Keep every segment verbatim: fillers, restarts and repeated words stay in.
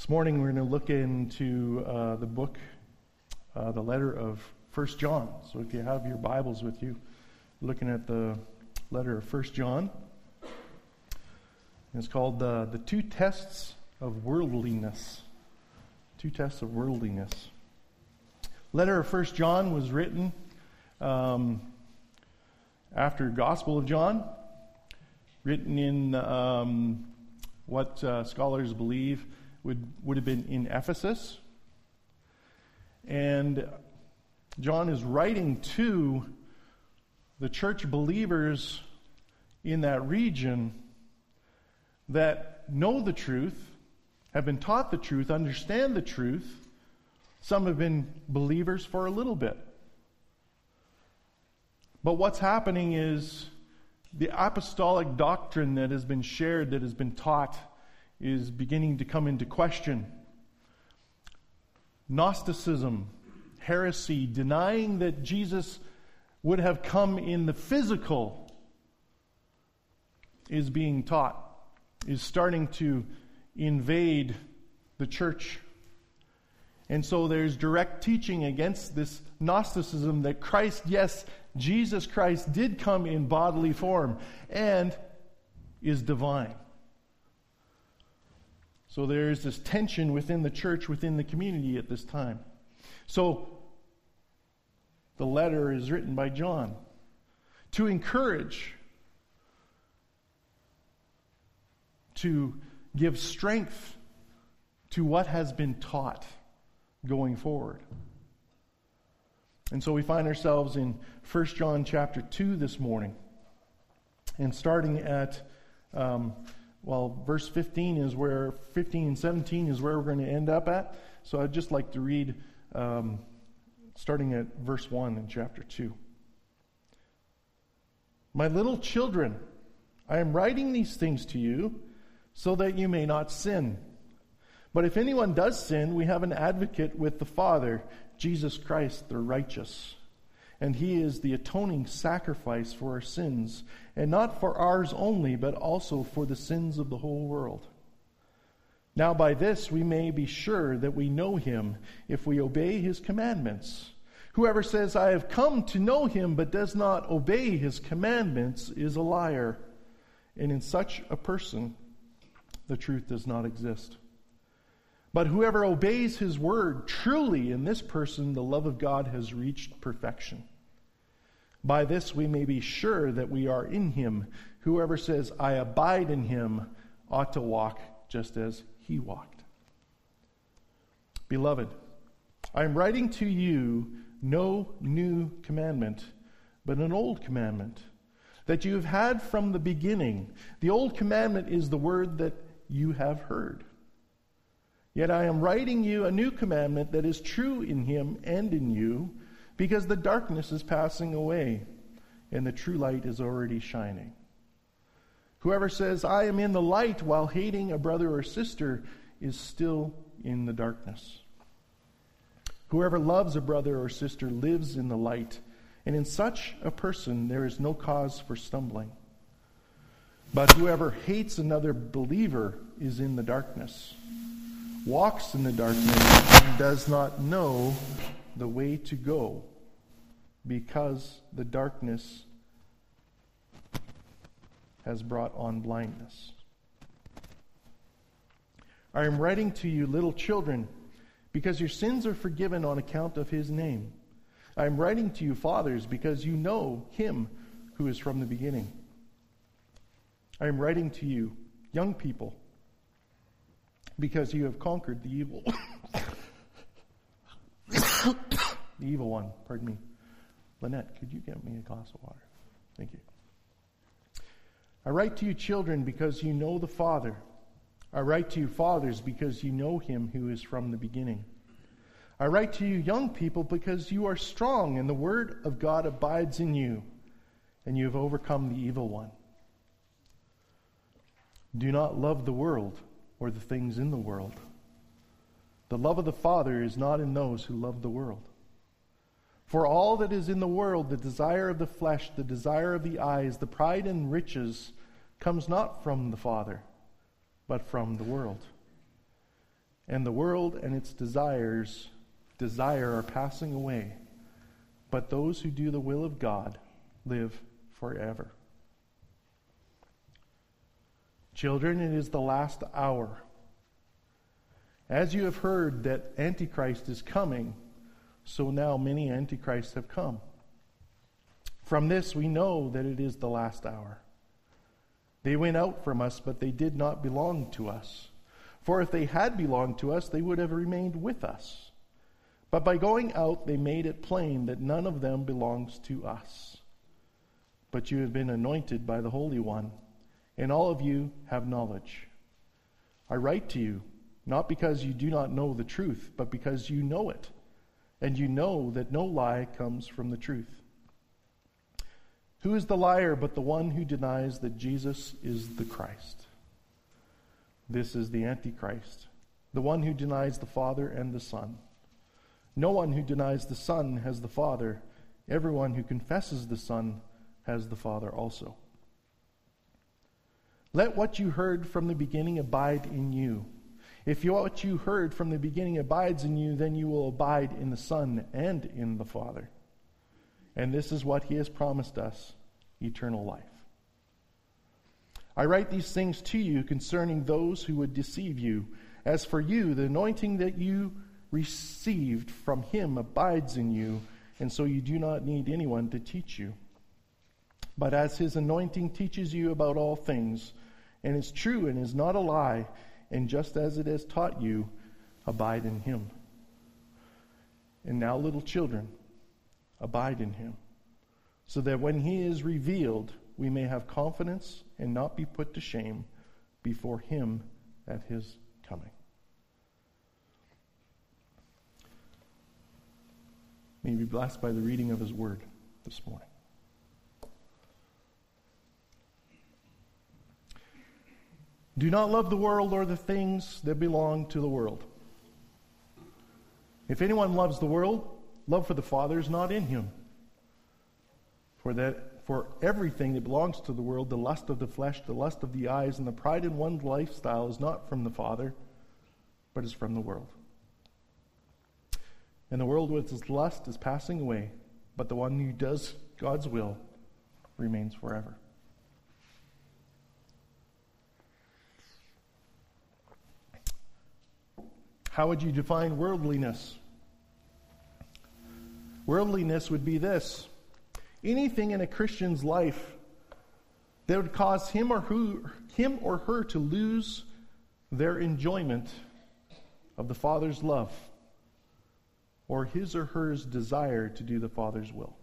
This morning we're going to look into uh, the book, uh, the letter of First John. So if you have your Bibles with you, looking at the letter of First John. It's called uh, The Two Tests of Worldliness. Two Tests of Worldliness. Letter of First John was written um, after Gospel of John, written in um, what uh, scholars believe would, would have been in Ephesus. And John is writing to the church believers in that region that know the truth, have been taught the truth, understand the truth. Some have been believers for a little bit. But what's happening is the apostolic doctrine that has been shared, that has been taught, is beginning to come into question. Gnosticism, heresy, denying that Jesus would have come in the physical, is being taught, is starting to invade the church. And so there's direct teaching against this Gnosticism that Christ, yes, Jesus Christ did come in bodily form and is divine. So there's this tension within the church, within the community at this time. So the letter is written by John to encourage, to give strength to what has been taught going forward. And so we find ourselves in First John chapter two this morning. And starting at, um, well, verse fifteen is where, fifteen and seventeen is where we're going to end up at. So I'd just like to read, um, starting at verse one in chapter two. My little children, I am writing these things to you so that you may not sin. But if anyone does sin, we have an advocate with the Father, Jesus Christ the righteous. And he is the atoning sacrifice for our sins, and not for ours only, but also for the sins of the whole world. Now by this we may be sure that we know him, if we obey his commandments. Whoever says, I have come to know him, but does not obey his commandments, is a liar. And in such a person, the truth does not exist. But whoever obeys his word, truly in this person the love of God has reached perfection. By this we may be sure that we are in him. Whoever says, I abide in him, ought to walk just as he walked. Beloved, I am writing to you no new commandment, but an old commandment that you have had from the beginning. The old commandment is the word that you have heard. Yet I am writing you a new commandment that is true in him and in you, because the darkness is passing away, and the true light is already shining. Whoever says, I am in the light, while hating a brother or sister, is still in the darkness. Whoever loves a brother or sister lives in the light, and in such a person there is no cause for stumbling. But whoever hates another believer is in the darkness, walks in the darkness, and does not know the way to go, because the darkness has brought on blindness. I am writing to you, little children, because your sins are forgiven on account of his name. I am writing to you, fathers, because you know him who is from the beginning. I am writing to you, young people, because you have conquered the evil. the evil one, pardon me. Lynette, could you get me a glass of water? Thank you. I write to you, children, because you know the Father. I write to you, fathers, because you know him who is from the beginning. I write to you, young people, because you are strong, and the word of God abides in you, and you have overcome the evil one. Do not love the world or the things in the world. The love of the Father is not in those who love the world. For all that is in the world, the desire of the flesh, the desire of the eyes, the pride and riches, comes not from the Father, but from the world. And the world and its desires desire are passing away, but those who do the will of God live forever. Children, it is the last hour. As you have heard that Antichrist is coming, so now many Antichrists have come. From this we know that it is the last hour. They went out from us, but they did not belong to us. For if they had belonged to us, they would have remained with us. But by going out, they made it plain that none of them belongs to us. But you have been anointed by the Holy One, and all of you have knowledge. I write to you, not because you do not know the truth, but because you know it, and you know that no lie comes from the truth. Who is the liar but the one who denies that Jesus is the Christ? This is the Antichrist, the one who denies the Father and the Son. No one who denies the Son has the Father. Everyone who confesses the Son has the Father also. Let what you heard from the beginning abide in you. If you, what you heard from the beginning abides in you, then you will abide in the Son and in the Father. And this is what he has promised us, eternal life. I write these things to you concerning those who would deceive you. As for you, the anointing that you received from him abides in you, and so you do not need anyone to teach you. But as his anointing teaches you about all things, and is true and is not a lie, and just as it has taught you, abide in him. And now, little children, abide in him, so that when he is revealed, we may have confidence and not be put to shame before him at his coming. May you be blessed by the reading of his word this morning. Do not love the world or the things that belong to the world. If anyone loves the world, love for the Father is not in him. For that, for everything that belongs to the world, the lust of the flesh, the lust of the eyes, and the pride in one's lifestyle is not from the Father, but is from the world. And the world with its lust is passing away, but the one who does God's will remains forever. How would you define worldliness? Worldliness would be this: anything in a Christian's life that would cause him or who, him or her to lose their enjoyment of the Father's love, or his or her desire to do the Father's will.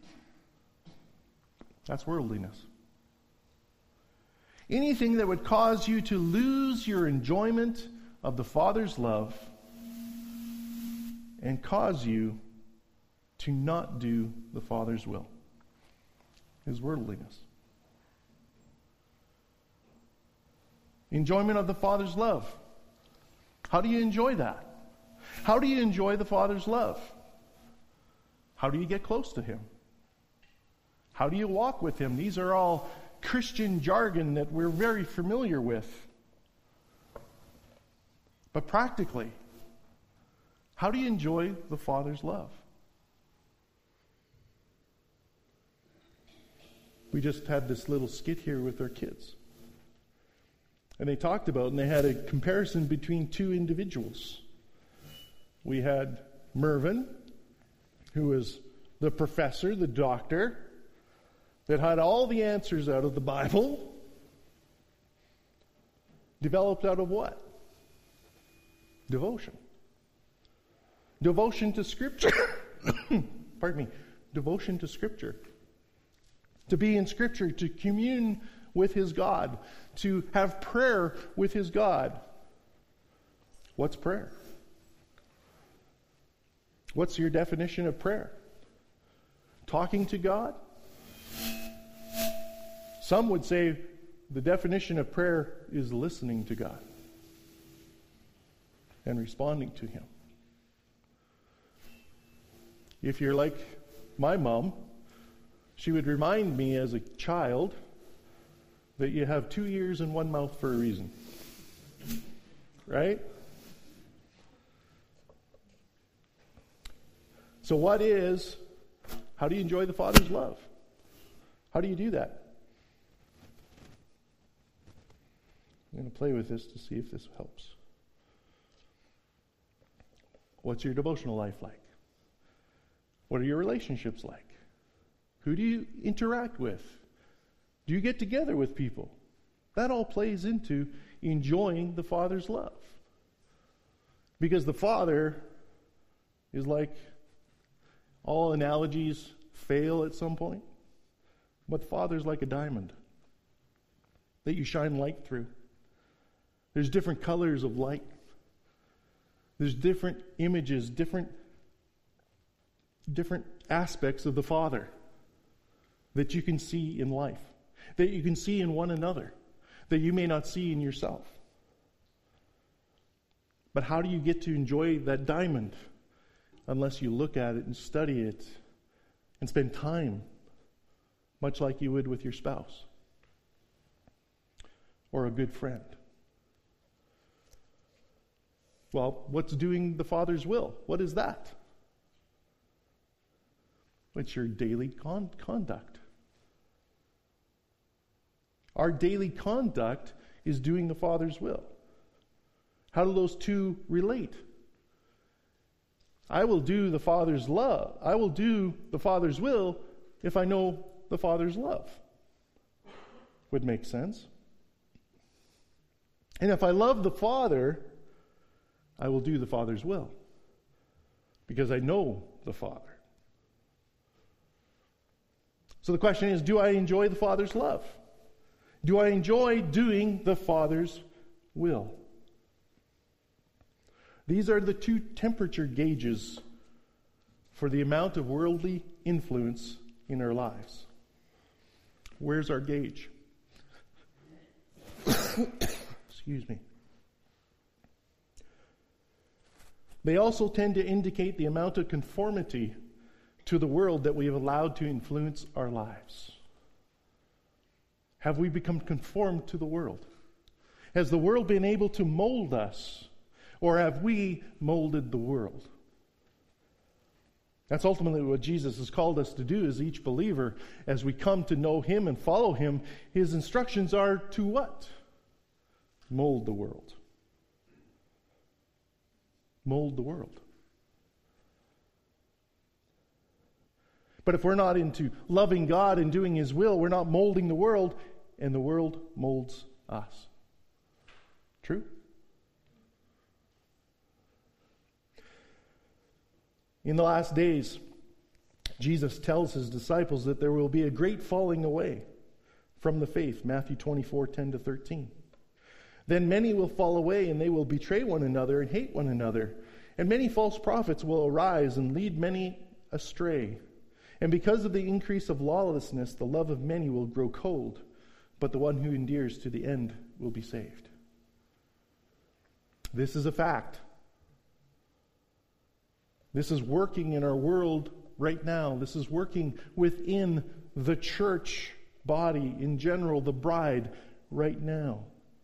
That's worldliness. Anything that would cause you to lose your enjoyment of the Father's love and cause you to not do the Father's will is worldliness. Enjoyment of the Father's love. How do you enjoy that? How do you enjoy the Father's love? How do you get close to him? How do you walk with him? These are all Christian jargon that we're very familiar with. But practically, how do you enjoy the Father's love? We just had this little skit here with our kids. And they talked about, and they had a comparison between two individuals. We had Mervyn, who was the professor, the doctor, that had all the answers out of the Bible. Developed out of what? Devotion. Devotion to Scripture. Pardon me. Devotion to Scripture. To be in Scripture, to commune with his God, to have prayer with his God. What's prayer? What's your definition of prayer? Talking to God? Some would say the definition of prayer is listening to God and responding to him. If you're like my mom, she would remind me as a child that you have two ears and one mouth for a reason. Right? So what is, how do you enjoy the Father's love? How do you do that? I'm going to play with this to see if this helps. What's your devotional life like? What are your relationships like? Who do you interact with? Do you get together with people? That all plays into enjoying the Father's love. Because the Father is like, all analogies fail at some point. But the Father's like a diamond that you shine light through. There's different colors of light. There's different images, different, different aspects of the Father that you can see in life, that you can see in one another, that you may not see in yourself. But how do you get to enjoy that diamond unless you look at it and study it and spend time, much like you would with your spouse or a good friend? Well, what's doing the Father's will? What is that? It's your daily con- conduct. Our daily conduct is doing the Father's will. How do those two relate? I will do the Father's love. I will do the Father's will if I know the Father's love. Would make sense. And if I love the Father, I will do the Father's will because I know the Father. So the question is, do I enjoy the Father's love? Do I enjoy doing the Father's will? These are the two temperature gauges for the amount of worldly influence in our lives. Where's our gauge? Excuse me. They also tend to indicate the amount of conformity to the world that we have allowed to influence our lives. Have we become conformed to the world? Has the world been able to mold us? Or have we molded the world? That's ultimately what Jesus has called us to do as each believer. As we come to know Him and follow Him, His instructions are to what? Mold the world. Mold the world. But if we're not into loving God and doing His will, we're not molding the world, and the world molds us. True? In the last days, Jesus tells His disciples that there will be a great falling away from the faith, Matthew twenty-four, ten to thirteen. Then many will fall away, and they will betray one another and hate one another. And many false prophets will arise and lead many astray. And because of the increase of lawlessness, the love of many will grow cold, but the one who endures to the end will be saved. This is a fact. This is working in our world right now. This is working within the church body in general, the bride, right now.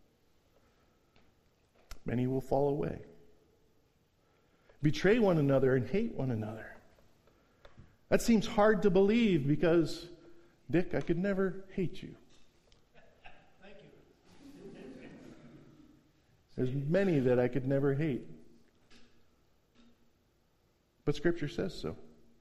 Many will fall away, betray one another, and hate one another. That seems hard to believe because, Dick, I could never hate you. Thank you. There's many that I could never hate. But Scripture says so.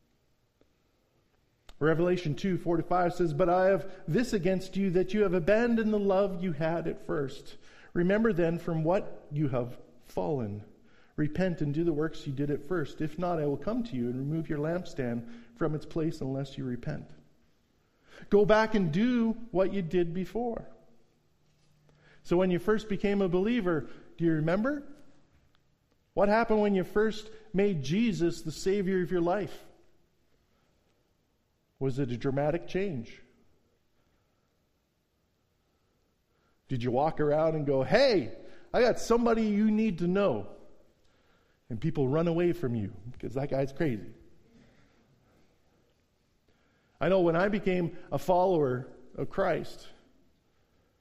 Revelation two, four to five says, "But I have this against you, that you have abandoned the love you had at first. Remember then from what you have fallen. Repent and do the works you did at first. If not, I will come to you and remove your lampstand from its place unless you repent. Go back and do what you did before." So when you first became a believer, do you remember? What happened when you first made Jesus the Savior of your life? Was it a dramatic change? Did you walk around and go, "Hey, I got somebody you need to know," and people run away from you because that guy's crazy? I know when I became a follower of Christ,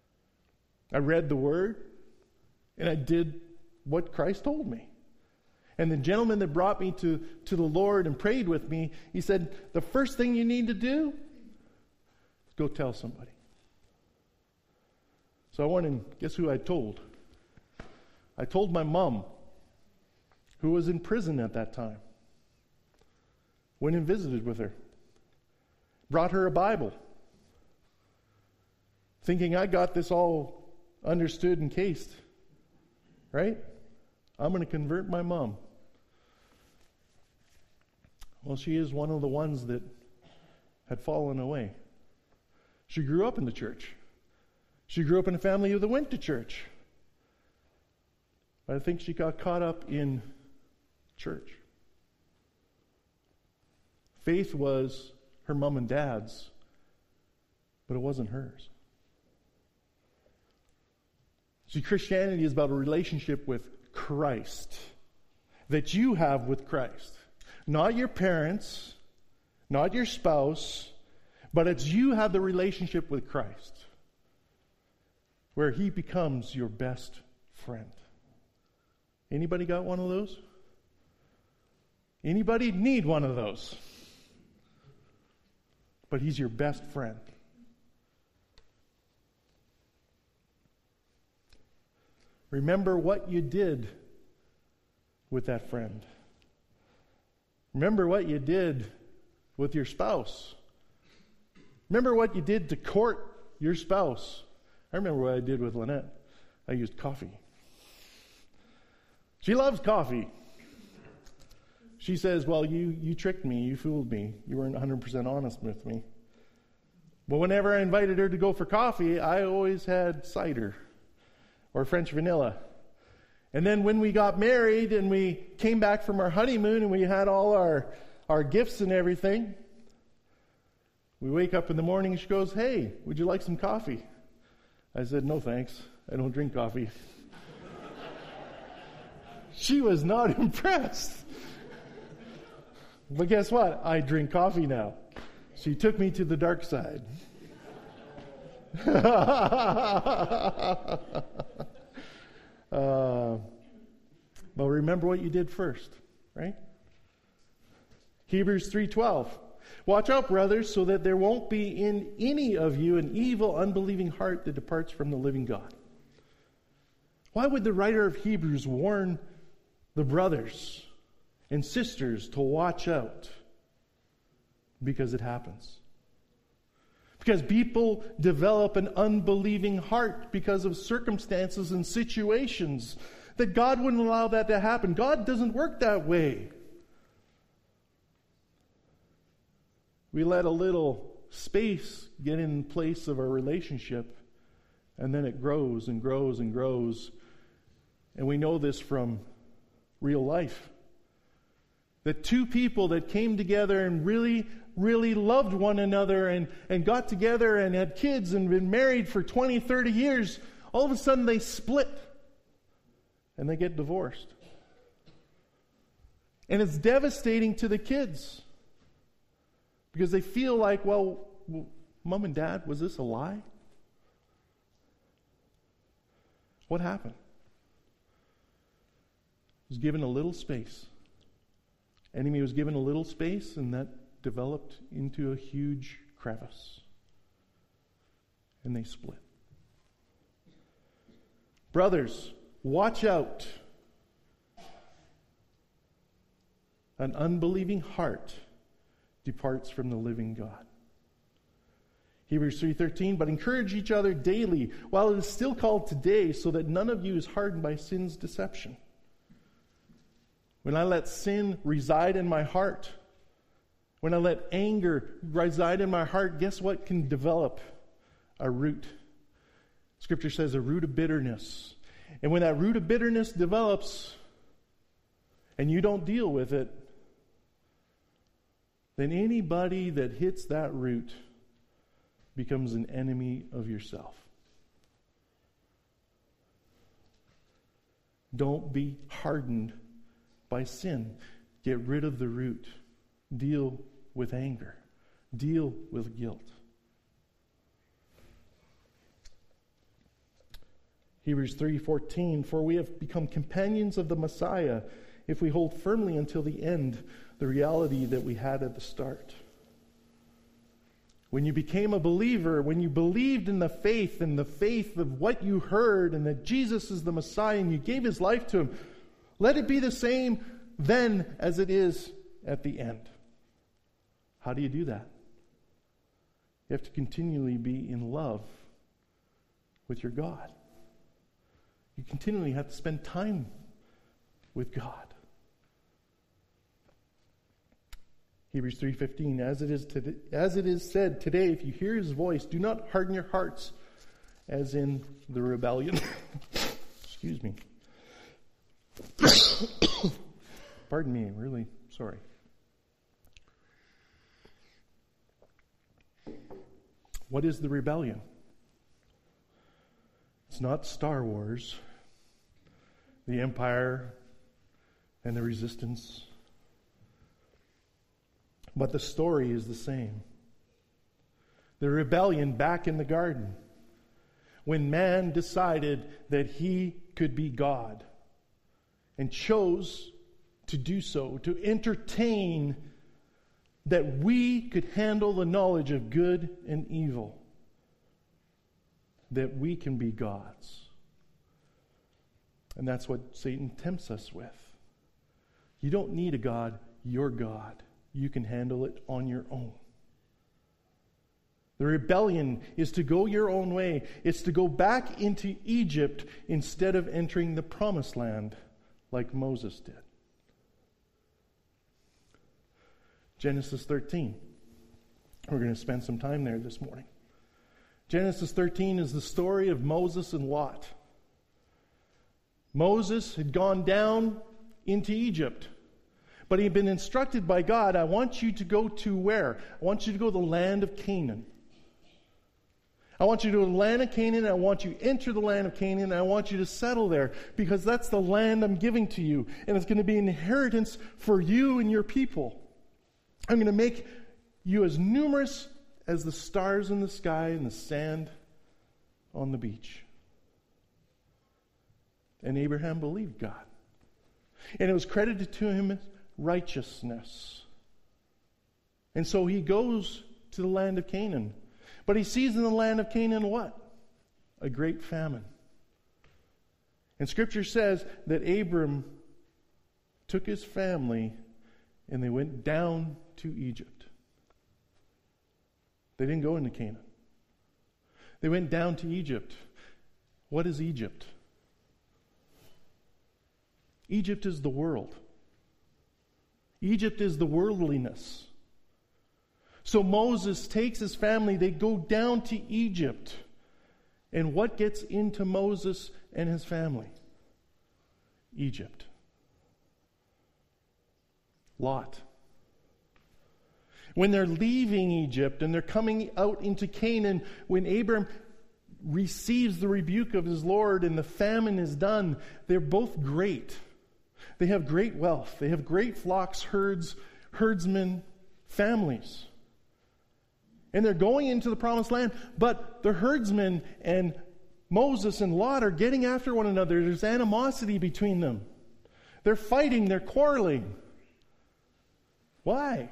I read the Word and I did what Christ told me. And the gentleman that brought me to, to the Lord and prayed with me, he said, the first thing you need to do is go tell somebody. So I went and guess who I told? I told my mom, who was in prison at that time. Went and visited with her. Brought her a Bible. Thinking I got this all understood and cased. Right? I'm going to convert my mom. Well, she is one of the ones that had fallen away. She grew up in the church. She grew up in a family that went to church. But I think she got caught up in church. Faith was her mom and dad's, but it wasn't hers. See, Christianity is about a relationship with Christ that you have with Christ. Not your parents, not your spouse, but it's you have the relationship with Christ where He becomes your best friend. Anybody got one of those? Anybody need one of those? But He's your best friend. Remember what you did with that friend. Remember what you did with your spouse. Remember what you did to court your spouse. I remember what I did with Lynette. I used coffee. She loves coffee. She says, well, you, you tricked me. You fooled me. You weren't one hundred percent honest with me. But whenever I invited her to go for coffee, I always had cider or French vanilla. And then when we got married and we came back from our honeymoon and we had all our, our gifts and everything, we wake up in the morning and she goes, hey, would you like some coffee? I said, no thanks. I don't drink coffee. She was not impressed. But guess what? I drink coffee now. She took me to the dark side. uh, but remember what you did first, right? Hebrews three twelve. Watch out, brothers, so that there won't be in any of you an evil, unbelieving heart that departs from the living God. Why would the writer of Hebrews warn the brothers and sisters to watch out? Because it happens. Because people develop an unbelieving heart because of circumstances and situations that God wouldn't allow that to happen. God doesn't work that way. We let a little space get in place of our relationship, and then it grows and grows and grows. And we know this from real life. That two people that came together and really, really loved one another and, and got together and had kids and been married for twenty, thirty years, all of a sudden they split and they get divorced. And it's devastating to the kids because they feel like, well, Mom and Dad, was this a lie? What happened? He was given a little space. Enemy was given a little space, and that developed into a huge crevice. And they split. Brothers, watch out. An unbelieving heart departs from the living God. Hebrews three thirteen, but encourage each other daily while it is still called today, so that none of you is hardened by sin's deception. When I let sin reside in my heart, when I let anger reside in my heart, guess what can develop? A root. Scripture says a root of bitterness. And when that root of bitterness develops and you don't deal with it, then anybody that hits that root becomes an enemy of yourself. Don't be hardened by sin. Get rid of the root. Deal with anger. Deal with guilt. Hebrews three fourteen, for we have become companions of the Messiah if we hold firmly until the end the reality that we had at the start. When you became a believer, when you believed in the faith and the faith of what you heard and that Jesus is the Messiah and you gave his life to him, let it be the same then as it is at the end. How do you do that? You have to continually be in love with your God. You continually have to spend time with God. Hebrews three fifteen, as it is today, as it is said today, if you hear his voice, do not harden your hearts as in the rebellion. Excuse me. Pardon me, really sorry. What is the rebellion? It's not Star Wars, the Empire, and the Resistance. But the story is the same. The rebellion back in the garden, when man decided that he could be God and chose to do so, to entertain that we could handle the knowledge of good and evil, that we can be gods. And that's what Satan tempts us with. You don't need a God, you're God. You can handle it on your own. The rebellion is to go your own way. It's to go back into Egypt instead of entering the promised land like Moses did. Genesis thirteen. We're going to spend some time there this morning. Genesis thirteen is the story of Moses and Lot. Moses had gone down into Egypt, but he'd been instructed by God, I want you to go to where? I want you to go to the land of Canaan. I want you to go to the land of Canaan. I want you to enter the land of Canaan. And I want you to settle there because that's the land I'm giving to you. And it's going to be an inheritance for you and your people. I'm going to make you as numerous as the stars in the sky and the sand on the beach. And Abraham believed God. And it was credited to him as righteousness. And so he goes to the land of Canaan. But he sees in the land of Canaan what? A great famine. And Scripture says that Abram took his family and they went down to Egypt. They didn't go into Canaan. They went down to Egypt. What is Egypt? Egypt is the world. Egypt is the worldliness. So Moses takes his family, they go down to Egypt. And what gets into Moses and his family? Egypt. Lot. When they're leaving Egypt and they're coming out into Canaan, when Abram receives the rebuke of his Lord and the famine is done, they're both great. They have great wealth. They have great flocks, herds, herdsmen, families. And they're going into the promised land, but the herdsmen and Moses and Lot are getting after one another. There's animosity between them. They're fighting, they're quarreling. Why?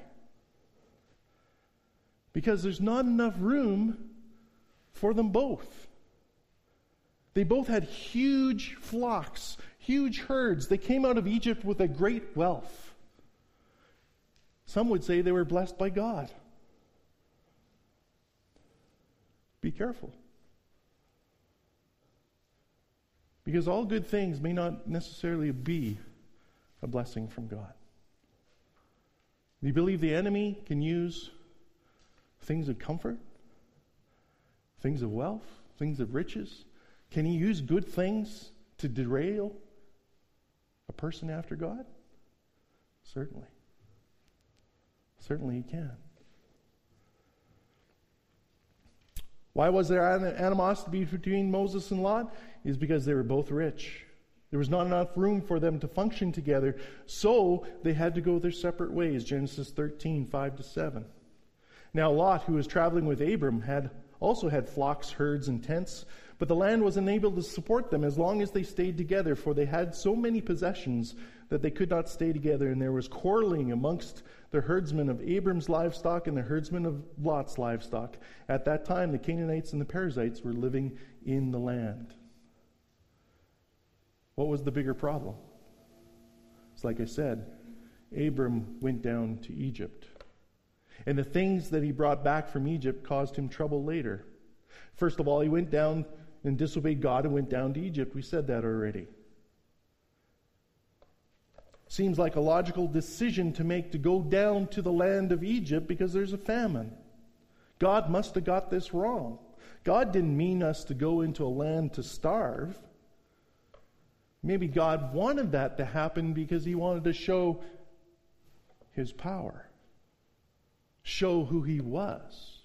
Because there's not enough room for them both. They both had huge flocks, huge herds. They came out of Egypt with a great wealth. Some would say they were blessed by God. Be careful. Because all good things may not necessarily be a blessing from God. Do you believe the enemy can use things of comfort, things of wealth, things of riches? Can he use good things to derail a person after God? Certainly. Certainly he can. Why was there animosity between Moses and Lot? Is because they were both rich. There was not enough room for them to function together, so they had to go their separate ways. Genesis thirteen, five to seven. Now Lot, who was traveling with Abram, had also had flocks, herds, and tents, but But the land was unable to support them as long as they stayed together, for they had so many possessions that they could not stay together, and there was quarreling amongst the herdsmen of Abram's livestock and the herdsmen of Lot's livestock. At that time, the Canaanites and the Perizzites were living in the land. What was the bigger problem? It's like I said, Abram went down to Egypt. And the things that he brought back from Egypt caused him trouble later. First of all, he went down and disobeyed God and went down to Egypt. We said that already. Seems like a logical decision to make to go down to the land of Egypt because there's a famine. God must have got this wrong. God didn't mean us to go into a land to starve. Maybe God wanted that to happen because he wanted to show his power. Show who he was.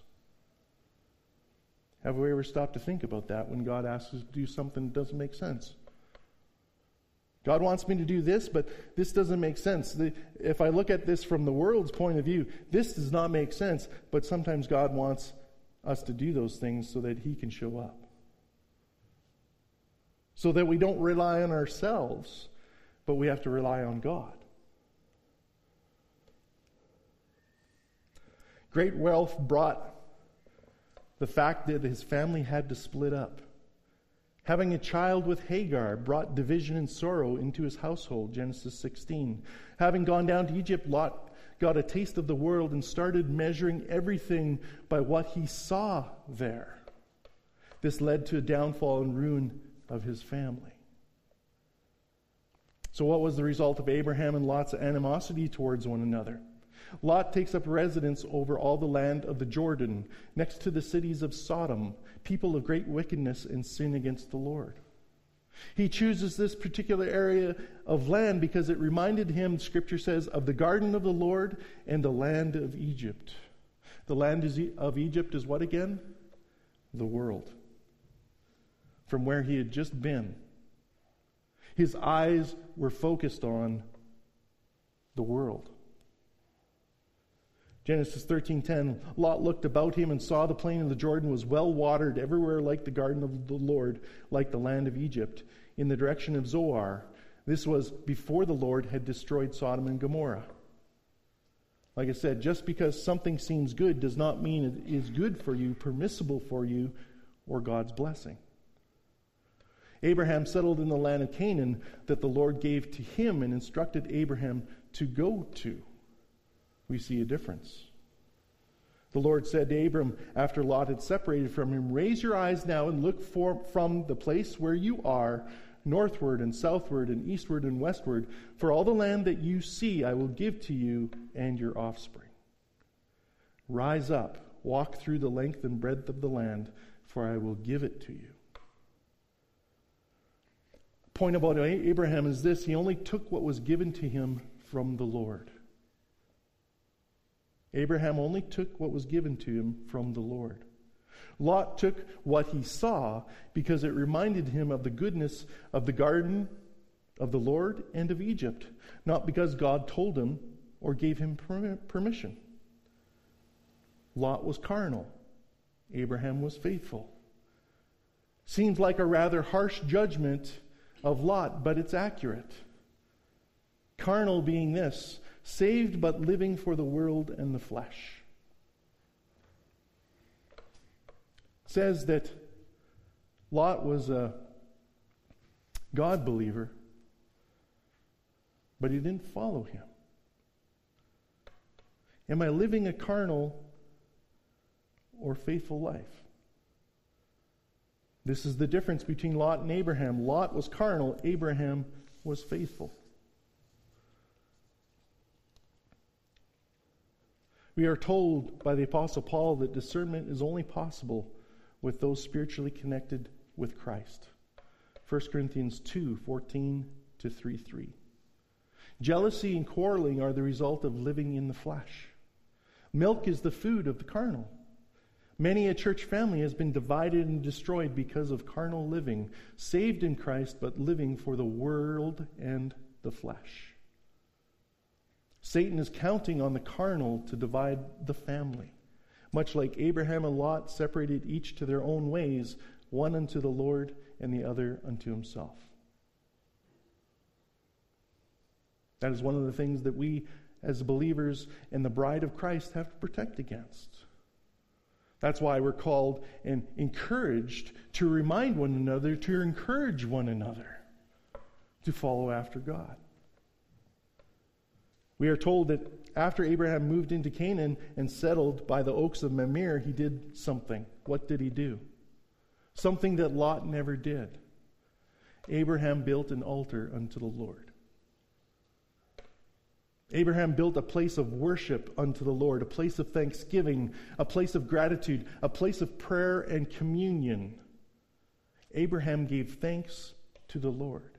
Have we ever stopped to think about that when God asks us to do something that doesn't make sense? God wants me to do this, but this doesn't make sense. The, if I look at this from the world's point of view, this does not make sense, but sometimes God wants us to do those things so that he can show up. So that we don't rely on ourselves, but we have to rely on God. Great wealth brought the fact that his family had to split up. Having a child with Hagar brought division and sorrow into his household, Genesis sixteen. Having gone down to Egypt, Lot got a taste of the world and started measuring everything by what he saw there. This led to a downfall and ruin of his family. So what was the result of Abraham and Lot's animosity towards one another? Lot takes up residence over all the land of the Jordan, next to the cities of Sodom, people of great wickedness and sin against the Lord. He chooses this particular area of land because it reminded him, Scripture says, of the garden of the Lord and the land of Egypt. The land of Egypt is what again? The world. From where he had just been. His eyes were focused on the world. Genesis thirteen ten, Lot looked about him and saw the plain of the Jordan was well watered everywhere like the garden of the Lord, like the land of Egypt, in the direction of Zoar. This was before the Lord had destroyed Sodom and Gomorrah. Like I said, just because something seems good does not mean it is good for you, permissible for you, or God's blessing. Abraham settled in the land of Canaan that the Lord gave to him and instructed Abraham to go to. We see a difference. The Lord said to Abram, after Lot had separated from him, "Raise your eyes now and look for, from the place where you are, northward and southward and eastward and westward. For all the land that you see I will give to you and your offspring. Rise up, walk through the length and breadth of the land, for I will give it to you." The point about Abraham is this: he only took what was given to him from the Lord. Abraham only took what was given to him from the Lord. Lot took what he saw because it reminded him of the goodness of the garden of the Lord and of Egypt, not because God told him or gave him permission. Lot was carnal. Abraham was faithful. Seems like a rather harsh judgment of Lot, but it's accurate. Carnal being this: saved but living for the world and the flesh. It says that Lot was a God believer, but he didn't follow him. Am I living a carnal or faithful life? This is the difference between Lot and Abraham. Lot was carnal, Abraham was faithful. We are told by the Apostle Paul that discernment is only possible with those spiritually connected with Christ. First Corinthians two fourteen to three three. Jealousy and quarreling are the result of living in the flesh. Milk is the food of the carnal. Many a church family has been divided and destroyed because of carnal living, saved in Christ but living for the world and the flesh. Satan is counting on the carnal to divide the family. Much like Abraham and Lot separated each to their own ways, one unto the Lord and the other unto himself. That is one of the things that we as believers in the bride of Christ have to protect against. That's why we're called and encouraged to remind one another, to encourage one another to follow after God. We are told that after Abraham moved into Canaan and settled by the oaks of Mamre, he did something. What did he do? Something that Lot never did. Abraham built an altar unto the Lord. Abraham built a place of worship unto the Lord, a place of thanksgiving, a place of gratitude, a place of prayer and communion. Abraham gave thanks to the Lord.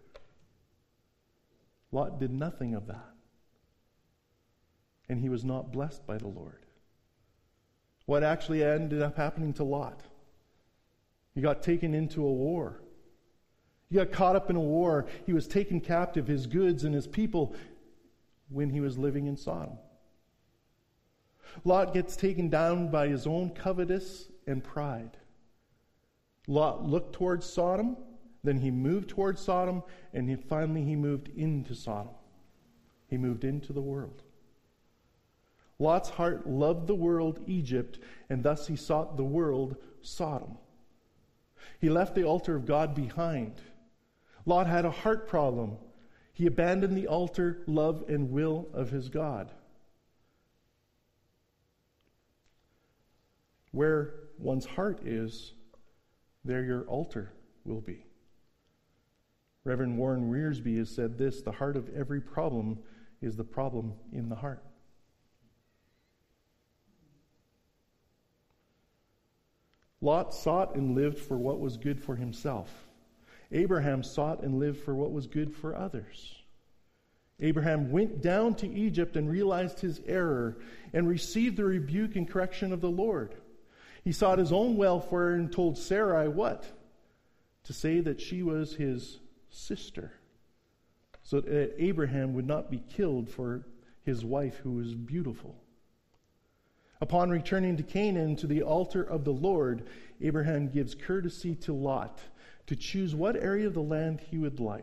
Lot did nothing of that. And he was not blessed by the Lord. What actually ended up happening to Lot? He got taken into a war. He got caught up in a war. He was taken captive, his goods and his people, when he was living in Sodom. Lot gets taken down by his own covetous and pride. Lot looked towards Sodom, then he moved towards Sodom, and he, finally he moved into Sodom. He moved into the world. Lot's heart loved the world, Egypt, and thus he sought the world, Sodom. He left the altar of God behind. Lot had a heart problem. He abandoned the altar, love, and will of his God. Where one's heart is, there your altar will be. Reverend Warren Rearsby has said this: the heart of every problem is the problem in the heart. Lot sought and lived for what was good for himself. Abraham sought and lived for what was good for others. Abraham went down to Egypt and realized his error and received the rebuke and correction of the Lord. He sought his own welfare and told Sarai what? To say that she was his sister, so that Abraham would not be killed for his wife who was beautiful. Upon returning to Canaan, to the altar of the Lord, Abraham gives courtesy to Lot to choose what area of the land he would like.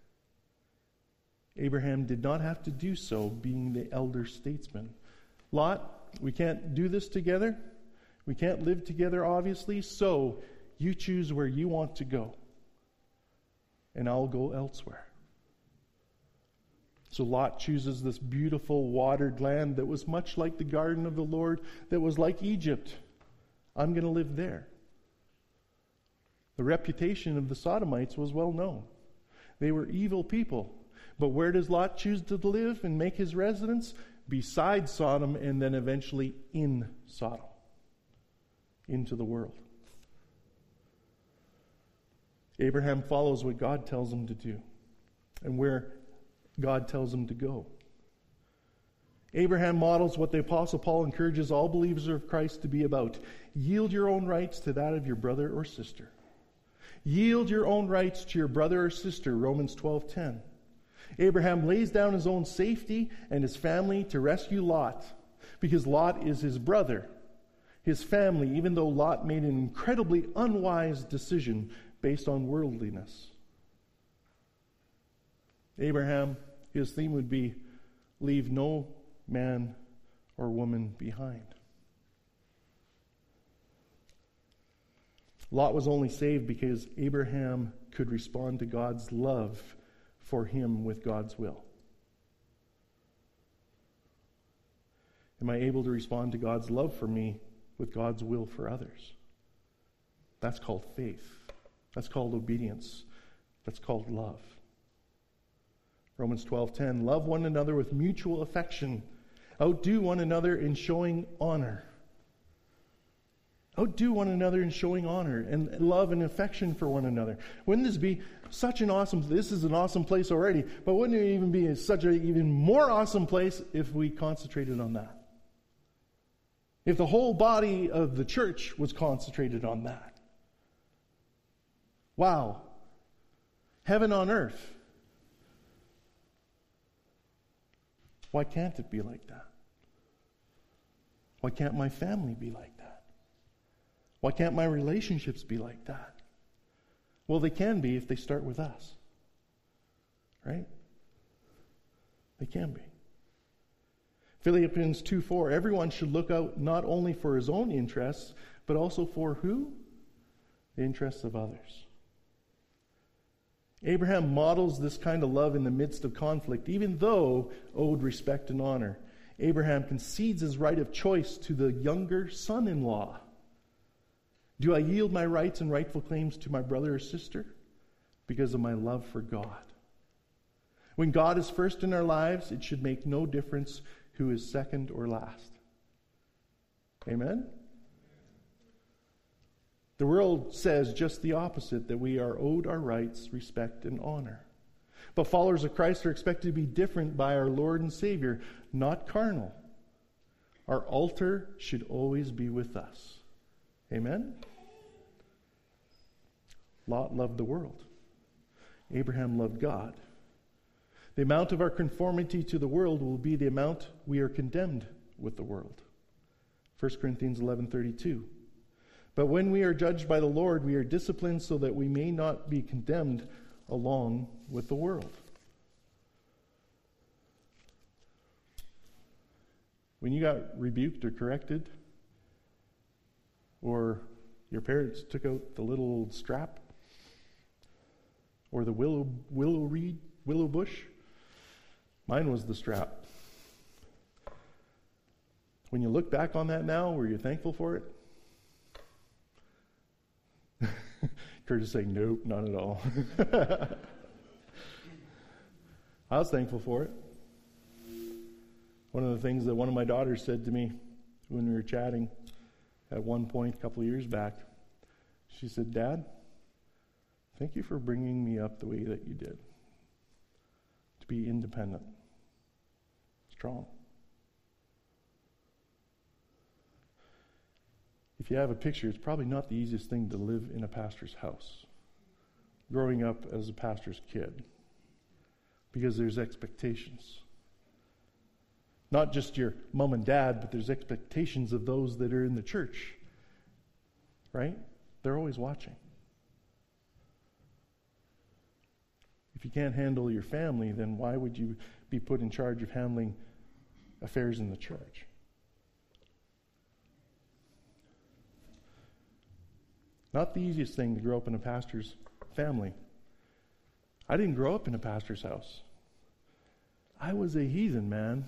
Abraham did not have to do so, being the elder statesman. Lot, we can't do this together. We can't live together, obviously, so you choose where you want to go, and I'll go elsewhere. So Lot chooses this beautiful watered land that was much like the garden of the Lord, that was like Egypt. I'm going to live there. The reputation of the Sodomites was well known. They were evil people. But where does Lot choose to live and make his residence? Beside Sodom, and then eventually in Sodom, into the world. Abraham follows what God tells him to do and where God tells him to go. Abraham models what the Apostle Paul encourages all believers of Christ to be about. Yield your own rights to that of your brother or sister. Yield your own rights to your brother or sister, Romans twelve ten. Abraham lays down his own safety and his family to rescue Lot, because Lot is his brother, his family, even though Lot made an incredibly unwise decision based on worldliness. Abraham, his theme would be, leave no man or woman behind. Lot was only saved because Abraham could respond to God's love for him with God's will. Am I able to respond to God's love for me with God's will for others? That's called faith. That's called obedience. That's called love. Romans twelve ten, love one another with mutual affection. Outdo one another in showing honor. Outdo one another in showing honor and love and affection for one another. Wouldn't this be such an awesome, this is an awesome place already, but wouldn't it even be such an even more awesome place if we concentrated on that? If the whole body of the church was concentrated on that. Wow. Heaven on earth. Why can't it be like that? Why can't my family be like that? Why can't my relationships be like that? Well, they can be if they start with us. Right? They can be. Philippians two four, everyone should look out not only for his own interests, but also for who? The interests of others. Abraham models this kind of love in the midst of conflict, even though owed respect and honor. Abraham concedes his right of choice to the younger son-in-law. Do I yield my rights and rightful claims to my brother or sister? Because of my love for God. When God is first in our lives, it should make no difference who is second or last. Amen? The world says just the opposite, that we are owed our rights, respect, and honor. But followers of Christ are expected to be different by our Lord and Savior, not carnal. Our altar should always be with us. Amen? Lot loved the world. Abraham loved God. The amount of our conformity to the world will be the amount we are condemned with the world. First Corinthians eleven thirty-two. But when we are judged by the Lord, we are disciplined so that we may not be condemned along with the world. When you got rebuked or corrected, or your parents took out the little old strap, or the willow willow reed, willow bush, mine was the strap. When you look back on that now, were you thankful for it? Kurt is saying, nope, not at all. I was thankful for it. One of the things that one of my daughters said to me when we were chatting at one point a couple of years back, she said, Dad, thank you for bringing me up the way that you did. To be independent, strong. If you have a picture, it's probably not the easiest thing to live in a pastor's house, growing up as a pastor's kid, because there's expectations. Not just your mom and dad, but there's expectations of those that are in the church, right? They're always watching. If you can't handle your family, then why would you be put in charge of handling affairs in the church? Not the easiest thing to grow up in a pastor's family. I didn't grow up in a pastor's house. I was a heathen, man.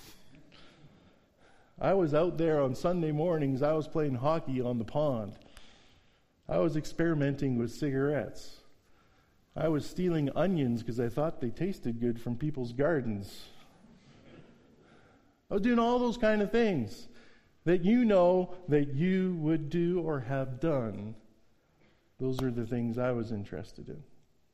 I was out there on Sunday mornings. I was playing hockey on the pond. I was experimenting with cigarettes. I was stealing onions because I thought they tasted good from people's gardens. I was doing all those kind of things that you know that you would do or have done. Those are the things I was interested in.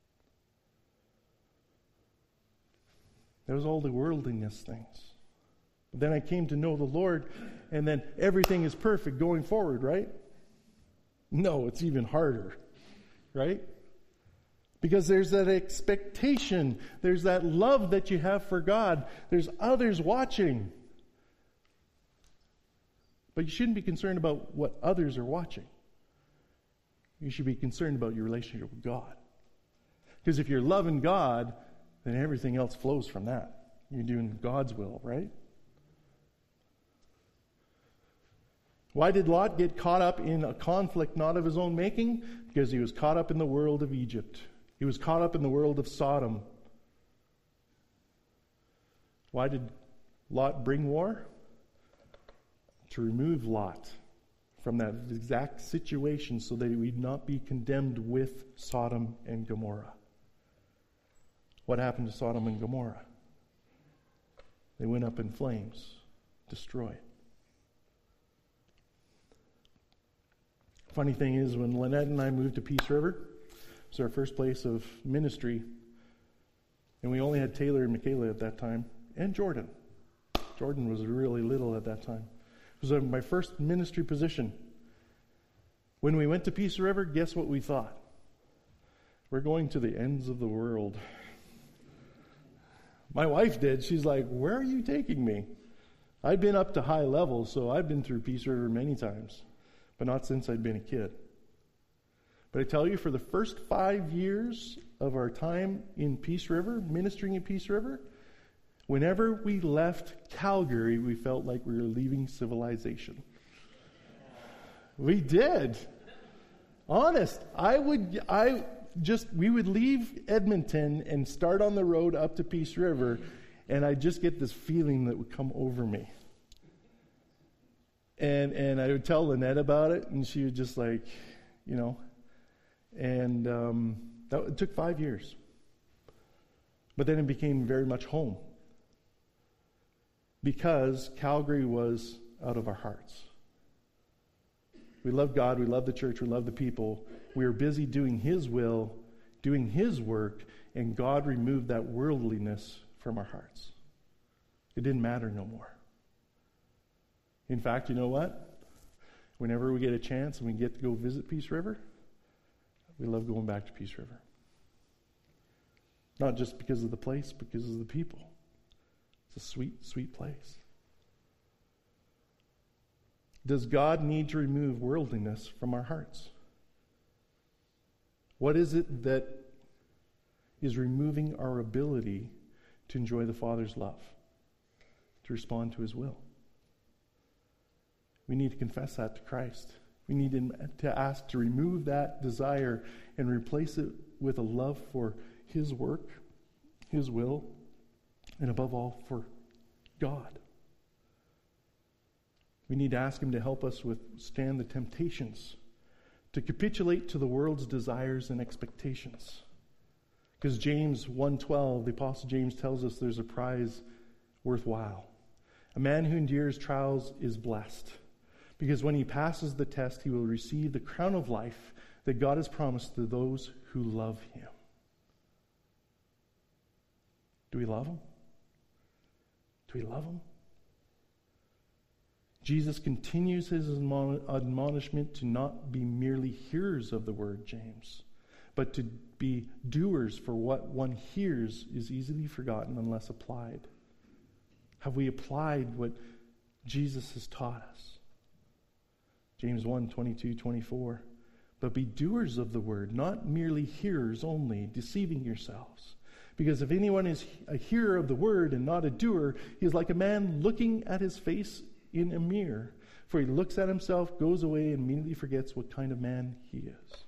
There was all the worldliness things. But then I came to know the Lord, and then everything is perfect going forward, right? No, it's even harder, right? Because there's that expectation. There's that love that you have for God. There's others watching. But you shouldn't be concerned about what others are watching. You should be concerned about your relationship with God. Because if you're loving God, then everything else flows from that. You're doing God's will, right? Why did Lot get caught up in a conflict not of his own making? Because he was caught up in the world of Egypt. He was caught up in the world of Sodom. Why did Lot bring war? To remove Lot from that exact situation so that he would not be condemned with Sodom and Gomorrah. What happened to Sodom and Gomorrah? They went up in flames, destroyed. Funny thing is, when Lynette and I moved to Peace River, it was our first place of ministry, and we only had Taylor and Michaela at that time, and Jordan. Jordan was really little at that time. It was my first ministry position. When we went to Peace River, guess what we thought? We're going to the ends of the world. My wife did. She's like, where are you taking me? I've been up to high levels, so I've been through Peace River many times, but not since I'd been a kid. But I tell you, for the first five years of our time in Peace River, ministering in Peace River, whenever we left Calgary, we felt like we were leaving civilization. We did. Honest. I would, I just, we would leave Edmonton and start on the road up to Peace River, and I just get this feeling that would come over me. And and I would tell Lynette about it, and she would just like, you know, and um, that it took five years. But then it became very much home. Because Calgary was out of our hearts. We love God, we love the church, we love the people. We were busy doing His will, doing His work, and God removed that worldliness from our hearts. It didn't matter no more. In fact, you know what? Whenever we get a chance and we get to go visit Peace River, we love going back to Peace River. Not just because of the place, but because of the people. It's a sweet, sweet place. Does God need to remove worldliness from our hearts? What is it that is removing our ability to enjoy the Father's love, to respond to His will? We need to confess that to Christ. We need to ask to remove that desire and replace it with a love for His work, His will, and above all, for God. We need to ask Him to help us withstand the temptations, to capitulate to the world's desires and expectations. Because James one twelve, the Apostle James tells us there's a prize worthwhile. A man who endures trials is blessed, because when he passes the test, he will receive the crown of life that God has promised to those who love Him. Do we love Him? Do we love Him? Jesus continues His admonishment to not be merely hearers of the word, James, but to be doers, for what one hears is easily forgotten unless applied. Have we applied what Jesus has taught us? James one, twenty-two, twenty-four. But be doers of the word, not merely hearers only, deceiving yourselves. Because if anyone is a hearer of the word and not a doer, he is like a man looking at his face in a mirror. For he looks at himself, goes away, and immediately forgets what kind of man he is.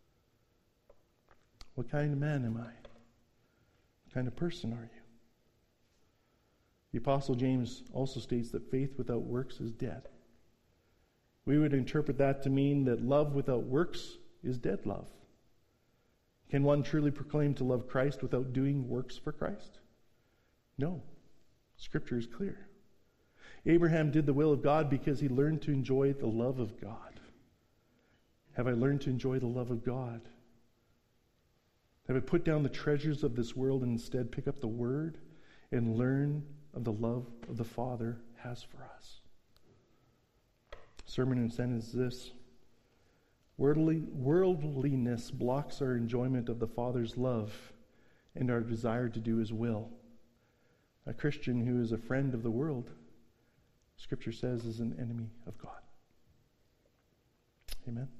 What kind of man am I? What kind of person are you? The Apostle James also states that faith without works is dead. We would interpret that to mean that love without works is dead love. Can one truly proclaim to love Christ without doing works for Christ? No. Scripture is clear. Abraham did the will of God because he learned to enjoy the love of God. Have I learned to enjoy the love of God? Have I put down the treasures of this world and instead pick up the Word and learn of the love of the Father has for us? Sermon and sentence is this. Worldly, worldliness blocks our enjoyment of the Father's love and our desire to do His will. A Christian who is a friend of the world, Scripture says, is an enemy of God. Amen.